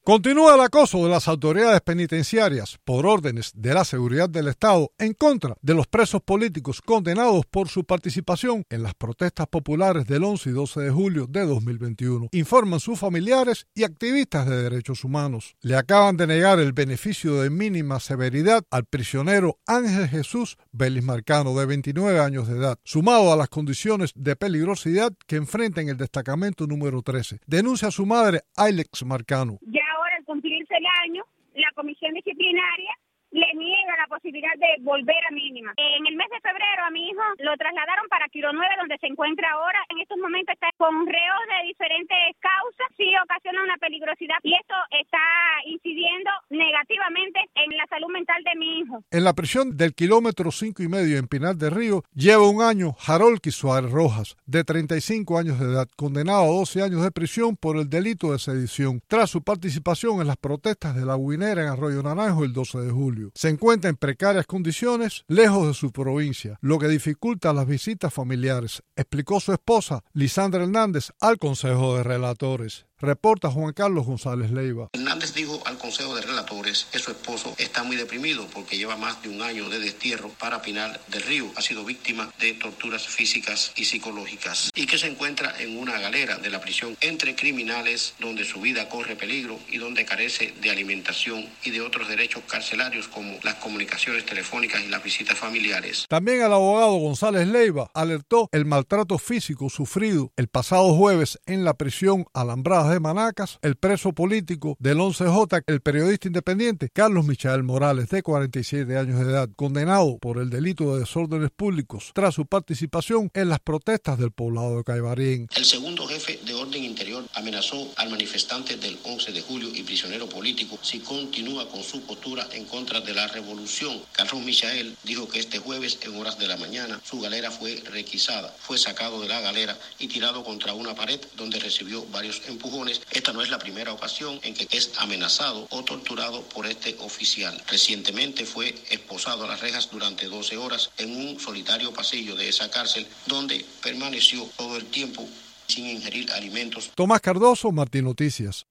Continúa el acoso de las autoridades penitenciarias por órdenes de la seguridad del Estado en contra de los presos políticos condenados por su participación en las protestas populares del 11 y 12 de julio de 2021, informan sus familiares y activistas de derechos humanos. Le acaban de negar el beneficio de mínima severidad al prisionero Ángel Jesús Vélez Marcano, de 29 años de edad, sumado a las condiciones de peligrosidad que enfrenta en el destacamento número 13. Denuncia a su madre, Ailex Marcano. Ahora, al cumplirse el año, la comisión disciplinaria le niega la posibilidad de volver a mínima. En el mes de febrero a mi hijo lo trasladaron para Quiro 9, donde se encuentra ahora. En estos momentos está con reos de diferentes causas, sí ocasiona una peligrosidad y esto está incidiendo negativamente en la salud mental de mi hijo. En la prisión del kilómetro 5,5 en Pinar del Río lleva un año Haroldki Suárez Rojas, de 35 años de edad, condenado a 12 años de prisión por el delito de sedición, tras su participación en las protestas de la Guinera en Arroyo Naranjo el 12 de julio. Se encuentra en precarias condiciones, lejos de su provincia, lo que dificulta las visitas familiares, explicó su esposa, Lisandra Hernández, al Consejo de Relatores. Reporta Juan Carlos González Leiva. Hernández dijo al Consejo de Relatores que su esposo está muy deprimido porque lleva más de un año de destierro para Pinar del Río. Ha sido víctima de torturas físicas y psicológicas y que se encuentra en una galera de la prisión entre criminales donde su vida corre peligro y donde carece de alimentación y de otros derechos carcelarios como las comunicaciones telefónicas y las visitas familiares. También el abogado González Leiva alertó el maltrato físico sufrido el pasado jueves en la prisión Alambradas de Manacas, el preso político del 11J, el periodista independiente Carlos Michael Morales, de 47 años de edad, condenado por el delito de desórdenes públicos tras su participación en las protestas del poblado de Caibarín. El segundo jefe de orden interior amenazó al manifestante del 11 de julio y prisionero político si continúa con su postura en contra de la revolución. Carlos Michael dijo que este jueves, en horas de la mañana, su galera fue requisada. Fue sacado de la galera y tirado contra una pared donde recibió varios empujones. Esta no es la primera ocasión en que es amenazado o torturado por este oficial. Recientemente fue esposado a las rejas durante 12 horas en un solitario pasillo de esa cárcel, donde permaneció todo el tiempo sin ingerir alimentos. Tomás Cardoso, Martín Noticias.